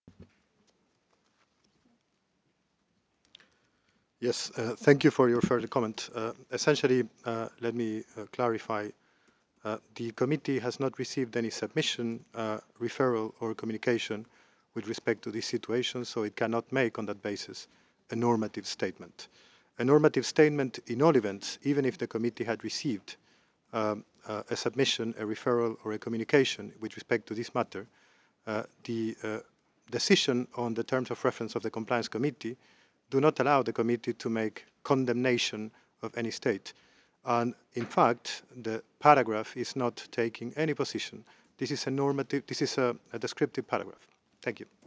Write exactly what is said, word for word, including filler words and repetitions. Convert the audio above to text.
Yes, uh, thank you for your further comment. Uh, essentially, uh, let me uh, clarify. Uh, the committee has not received any submission, uh, referral, or communication with respect to this situation, so it cannot make on that basis a normative statement. A normative statement in all events, even if the committee had received um, uh, a submission, a referral, or a communication with respect to this matter, uh, the uh, decision on the terms of reference of the compliance committee do not allow the committee to make condemnation of any state. And in fact, the paragraph is not taking any position. This is a normative, this is a, a descriptive paragraph. Thank you.